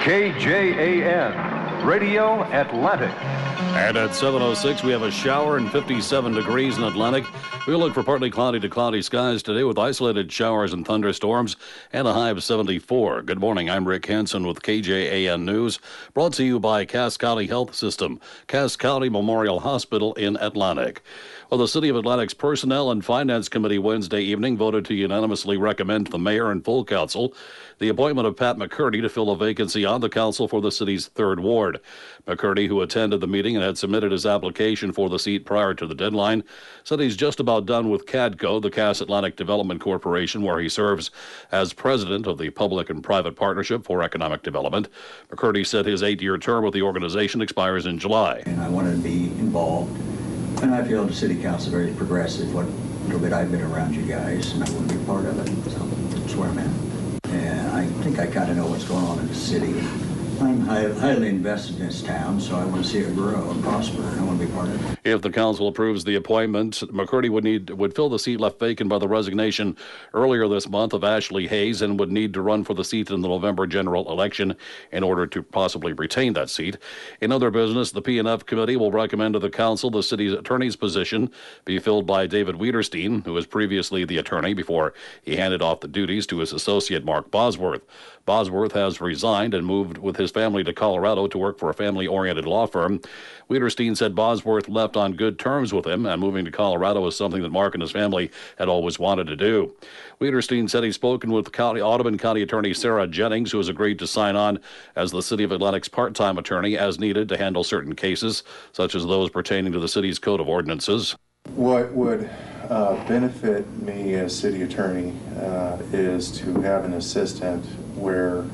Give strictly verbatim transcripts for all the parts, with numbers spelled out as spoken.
K J A N, Radio Atlantic. And at seven oh six, we have a shower and fifty-seven degrees in Atlantic. We look for partly cloudy to cloudy skies today with isolated showers and thunderstorms and a high of seventy-four. Good morning. I'm Rick Hansen with K J A N News, brought to you by Cass County Health System, Cass County Memorial Hospital in Atlantic. Well, the City of Atlantic's Personnel and Finance Committee Wednesday evening voted to unanimously recommend to the mayor and full council the appointment of Pat McCurdy to fill a vacancy on the council for the city's third ward. McCurdy, who attended the meeting and had submitted his application for the seat prior to the deadline, said he's just about done with CADCO, the Cass Atlantic Development Corporation, where he serves as president of the Public and Private Partnership for Economic Development. McCurdy said his eight-year term with the organization expires in July. And I wanted to be involved. And I feel the city council is very progressive. What little bit I've been around you guys, and I want to be a part of it. So that's where I'm at. And I think I kind of know what's going on in the city. I'm high, highly invested in this town, so I want to see it grow and prosper, and I want to be part of it. If the council approves the appointment, McCurdy would need would fill the seat left vacant by the resignation earlier this month of Ashley Hayes and would need to run for the seat in the November general election in order to possibly retain that seat. In other business, the P and F committee will recommend to the council the city's attorney's position be filled by David Wiederstein, who was previously the attorney before he handed off the duties to his associate Mark Bosworth. Bosworth has resigned and moved with his family to Colorado to work for a family-oriented law firm. Wiederstein said Bosworth left on good terms with him, and moving to Colorado was something that Mark and his family had always wanted to do. Wiederstein said he's spoken with County, Audubon County Attorney Sarah Jennings, who has agreed to sign on as the City of Atlantic's part-time attorney as needed to handle certain cases, such as those pertaining to the city's code of ordinances. What would uh, benefit me as city attorney uh, is to have an assistant where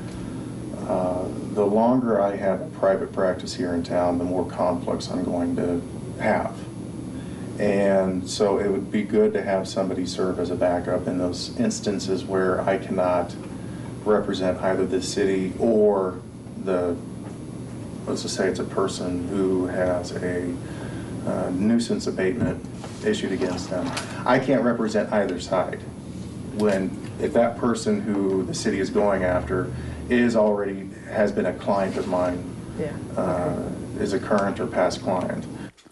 uh, the longer I have a private practice here in town, the more conflicts I'm going to have. And so it would be good to have somebody serve as a backup in those instances where I cannot represent either the city or the, let's just say it's a person who has a uh, nuisance abatement issued against them. I can't represent either side. When, if that person who the city is going after is already, has been a client of mine, yeah. uh, is a current or past client.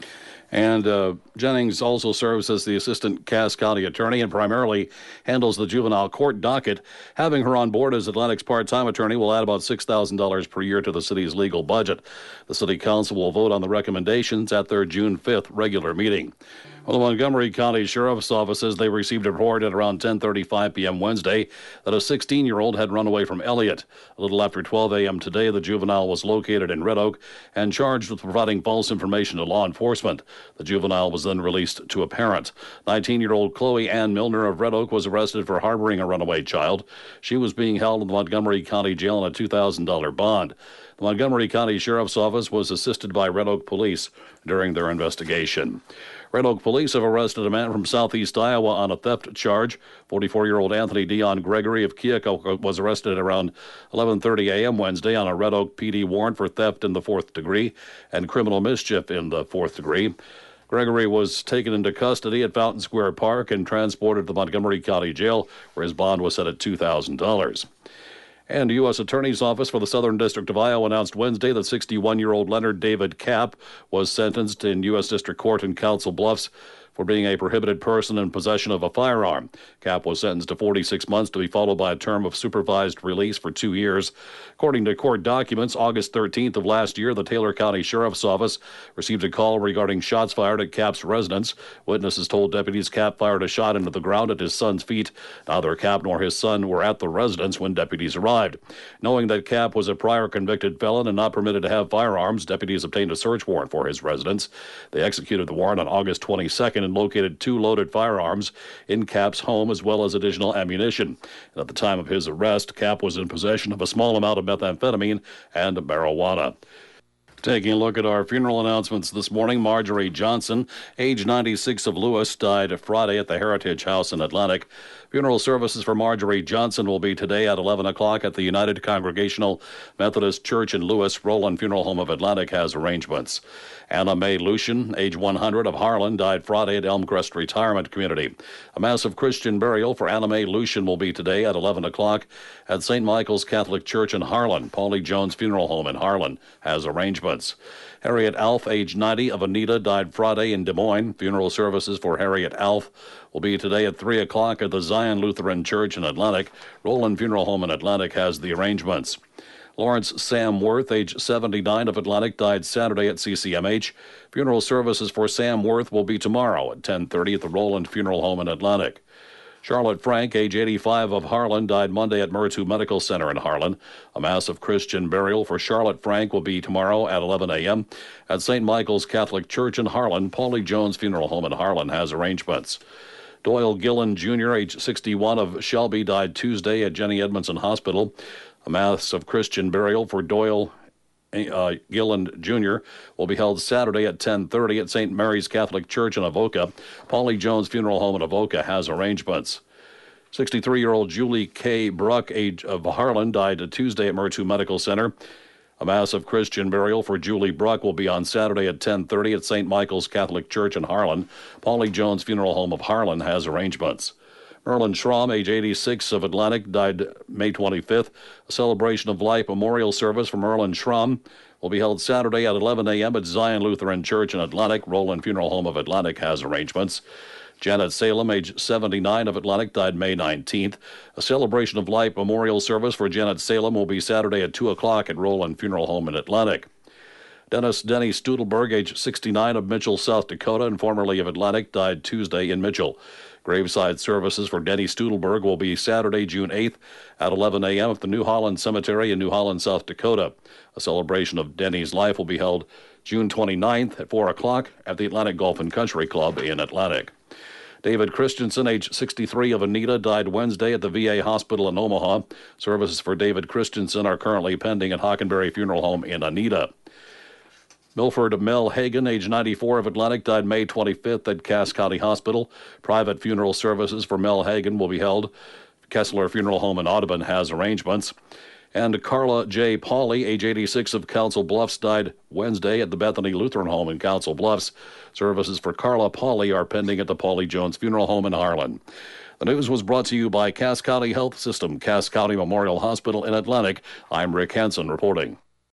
And uh, Jennings also serves as the assistant Cass County attorney and primarily handles the juvenile court docket. Having her on board as Atlantic's part-time attorney will add about six thousand dollars per year to the city's legal budget. The city council will vote on the recommendations at their June fifth regular meeting. Well, the Montgomery County Sheriff's Office says they received a report at around ten thirty-five p.m. Wednesday that a sixteen-year-old had run away from Elliott. A little after twelve a.m. today, the juvenile was located in Red Oak and charged with providing false information to law enforcement. The juvenile was then released to a parent. nineteen-year-old Chloe Ann Milner of Red Oak was arrested for harboring a runaway child. She was being held in the Montgomery County Jail on a two thousand dollars bond. The Montgomery County Sheriff's Office was assisted by Red Oak Police during their investigation. Red Oak Police have arrested a man from southeast Iowa on a theft charge. forty-four-year-old Anthony Dion Gregory of Keokuk was arrested at around eleven thirty a.m. Wednesday on a Red Oak P D warrant for theft in the fourth degree and criminal mischief in the fourth degree. Gregory was taken into custody at Fountain Square Park and transported to the Montgomery County Jail, where his bond was set at two thousand dollars. And the U S Attorney's Office for the Southern District of Iowa announced Wednesday that sixty-one-year-old Leonard David Kapp was sentenced in U S District Court in Council Bluffs for being a prohibited person in possession of a firearm. Kapp was sentenced to forty-six months to be followed by a term of supervised release for two years. According to court documents, August thirteenth of last year, the Taylor County Sheriff's Office received a call regarding shots fired at Kapp's residence. Witnesses told deputies Kapp fired a shot into the ground at his son's feet. Neither Kapp nor his son were at the residence when deputies arrived. Knowing that Kapp was a prior convicted felon and not permitted to have firearms, deputies obtained a search warrant for his residence. They executed the warrant on August twenty-second and located two loaded firearms in Kapp's home as well as additional ammunition. And at the time of his arrest, Kapp was in possession of a small amount of methamphetamine and marijuana. Taking a look at our funeral announcements this morning, Marjorie Johnson, age ninety-six of Lewis, died Friday at the Heritage House in Atlantic. Funeral services for Marjorie Johnson will be today at eleven o'clock at the United Congregational Methodist Church in Lewis. Roland Funeral Home of Atlantic has arrangements. Anna Mae Lucian, age one hundred, of Harlan, died Friday at Elmcrest Retirement Community. A massive Christian burial for Anna Mae Lucian will be today at eleven o'clock at Saint Michael's Catholic Church in Harlan. Paulie Jones Funeral Home in Harlan has arrangements. Harriet Alf, age ninety, of Anita, died Friday in Des Moines. Funeral services for Harriet Alf will be today at three o'clock at the Zion Lutheran Church in Atlantic. Roland Funeral Home in Atlantic has the arrangements. Lawrence Sam Worth, age seventy-nine, of Atlantic, died Saturday at C C M H. Funeral services for Sam Worth will be tomorrow at ten thirty at the Roland Funeral Home in Atlantic. Charlotte Frank, age eighty-five, of Harlan, died Monday at Murtu Medical Center in Harlan. A massive Christian burial for Charlotte Frank will be tomorrow at eleven a.m. at Saint Michael's Catholic Church in Harlan. Paulie Jones Funeral Home in Harlan has arrangements. Doyle Gillen Junior, age sixty-one, of Shelby, died Tuesday at Jenny Edmondson Hospital. A massive Christian burial for Doyle uh, Gillen Junior will be held Saturday at ten thirty at Saint Mary's Catholic Church in Avoca. Paulie Jones Funeral Home in Avoca has arrangements. sixty-three-year-old Julie K. Bruck, age of Harlan, died Tuesday at Murtu Medical Center. A massive Christian burial for Julie Bruck will be on Saturday at ten thirty at Saint Michael's Catholic Church in Harlan. Paulie Jones Funeral Home of Harlan has arrangements. Merlin Schramm, age eighty-six, of Atlantic, died May twenty-fifth. A celebration of life memorial service for Merlin Schramm will be held Saturday at eleven a.m. at Zion Lutheran Church in Atlantic. Roland Funeral Home of Atlantic has arrangements. Janet Salem, age seventy-nine, of Atlantic, died May nineteenth. A celebration of life memorial service for Janet Salem will be Saturday at two o'clock at Roland Funeral Home in Atlantic. Dennis Denny Studelberg, age sixty-nine, of Mitchell, South Dakota, and formerly of Atlantic, died Tuesday in Mitchell. Graveside services for Denny Studelberg will be Saturday, June eighth at eleven a.m. at the New Holland Cemetery in New Holland, South Dakota. A celebration of Denny's life will be held June twenty-ninth at four o'clock at the Atlantic Golf and Country Club in Atlantic. David Christensen, age sixty-three, of Anita, died Wednesday at the V A hospital in Omaha. Services for David Christensen are currently pending at Hockenberry Funeral Home in Anita. Milford Mel Hagan, age ninety-four, of Atlantic, died May twenty-fifth at Cass County Hospital. Private funeral services for Mel Hagan will be held. Kessler Funeral Home in Audubon has arrangements. And Carla J. Pauley, age eighty-six, of Council Bluffs, died Wednesday at the Bethany Lutheran Home in Council Bluffs. Services for Carla Pauley are pending at the Paulie Jones Funeral Home in Harlan. The news was brought to you by Cass County Health System, Cass County Memorial Hospital in Atlantic. I'm Rick Hansen reporting.